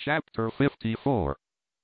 Chapter 54.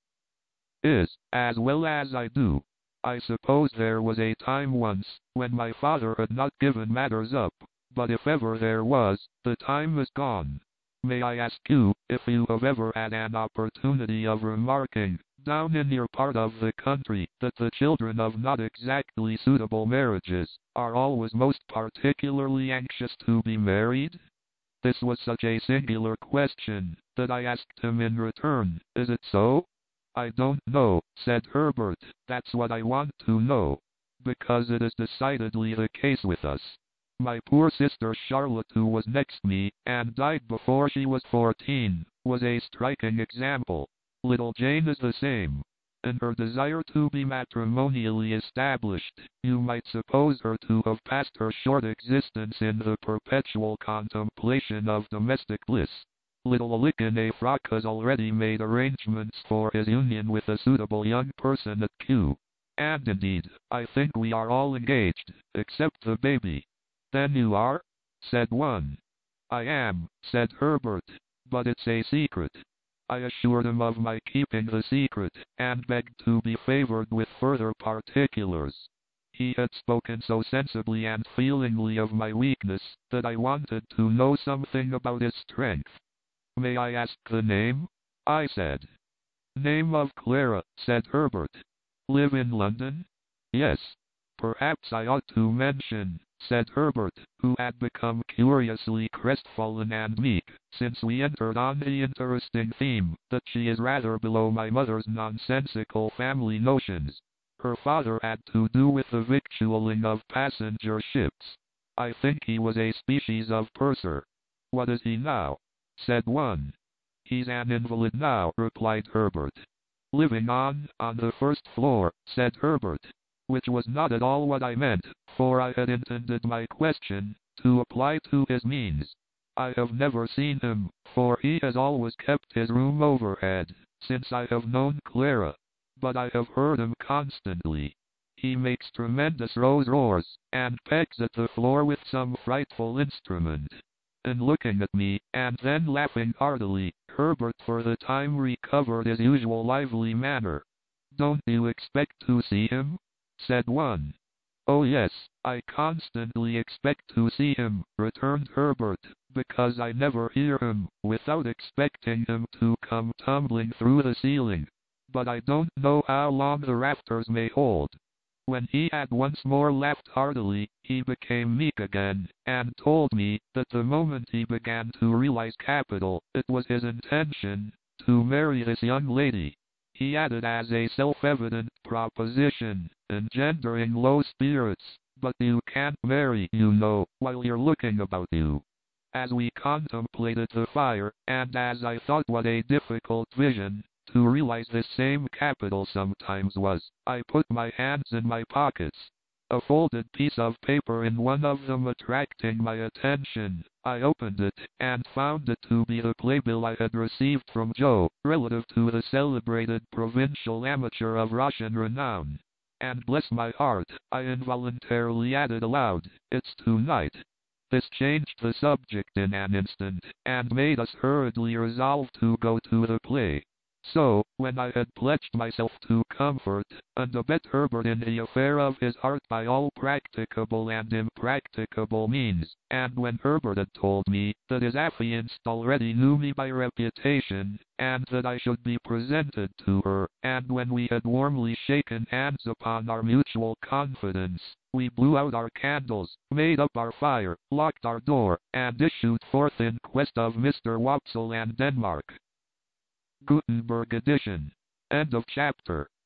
Is, as well as I do. I suppose there was a time once, when my father had not given matters up, but if ever there was, the time is gone. May I ask you, if you have ever had an opportunity of remarking, down in your part of the country, that the children of not exactly suitable marriages, are always most particularly anxious to be married? This was such a singular question, that I asked him in return, is it so? I don't know, said Herbert, that's what I want to know. Because it is decidedly the case with us. My poor sister Charlotte, who was next me, and died before she was 14, was a striking example. Little Jane is the same. In her desire to be matrimonially established, you might suppose her to have passed her short existence in the perpetual contemplation of domestic bliss. Little Alick in a frock has already made arrangements for his union with a suitable young person at Kew. And indeed, I think we are all engaged, except the baby. Then you are? Said one. I am, said Herbert, but it's a secret. I assured him of my keeping the secret, and begged to be favored with further particulars. He had spoken so sensibly and feelingly of my weakness, that I wanted to know something about his strength. May I ask the name? I said. Name of Clara, said Herbert. Live in London? Yes. Perhaps I ought to mention, said Herbert, who had become curiously crestfallen and meek, since we entered on the interesting theme, that she is rather below my mother's nonsensical family notions. Her father had to do with the victualling of passenger ships. I think he was a species of purser. What is he now? Said one. He's an invalid now, replied Herbert. Living on the first floor, said Herbert. Which was not at all what I meant, for I had intended my question to apply to his means. I have never seen him, for he has always kept his room overhead, since I have known Clara. But I have heard him constantly. He makes tremendous roars, and pegs at the floor with some frightful instrument. And looking at me, and then laughing heartily, Herbert for the time recovered his usual lively manner. Don't you expect to see him? Said one. Oh yes, I constantly expect to see him, returned Herbert, because I never hear him, without expecting him to come tumbling through the ceiling. But I don't know how long the rafters may hold. When he had once more laughed heartily, he became meek again, and told me that the moment he began to realize capital, it was his intention to marry this young lady. He added as a self-evident proposition, engendering low spirits, but you can't marry, you know, while you're looking about you. As we contemplated the fire, and as I thought what a difficult vision to realize this same capital sometimes was, I put my hands in my pockets. A folded piece of paper in one of them attracting my attention, I opened it, and found it to be the playbill I had received from Joe, relative to the celebrated provincial amateur of Russian renown. And bless my heart, I involuntarily added aloud, it's tonight. This changed the subject in an instant, and made us hurriedly resolve to go to the play. So, when I had pledged myself to comfort and abet Herbert in the affair of his heart by all practicable and impracticable means, and when Herbert had told me that his affianced already knew me by reputation, and that I should be presented to her, and when we had warmly shaken hands upon our mutual confidence, we blew out our candles, made up our fire, locked our door, and issued forth in quest of Mr. Wopsle and Denmark. Gutenberg edition. End of chapter.